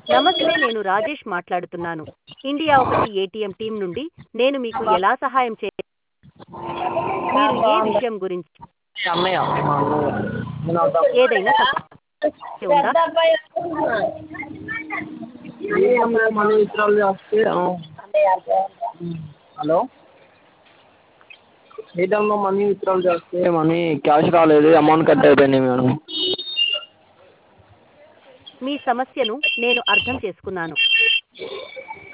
నమస్తే, నేను రాజేష్ మాట్లాడుతున్నాను. ఇండియా ఒకటి ఏటీఎం టీం నుండి. నేను మీకు ఎలా సహాయం మీరు ఏ విషయం గురించి అన్నయ్య ఏదైనా సమస్య ఉందా? మనీ విత్డ్రాల్ చేస్తే హలో ఏటీఎంలో మనీ విత్డ్రాల్ చేస్తే మనీ క్యాష్ రాలేదు, అమౌంట్ కట్ అయిపోయింది మేడం. మీ సమస్యను నేను అర్థం చేసుకున్నాను.